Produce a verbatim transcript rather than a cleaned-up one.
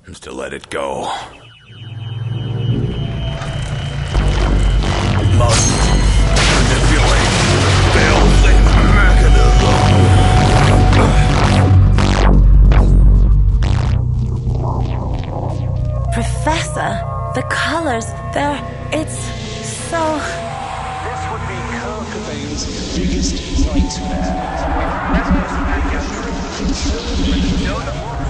is to let it go. Must manipulate the building mechanism. Professor, the colors, they're... it's so... This would be Kurt Cobain's biggest nightmare.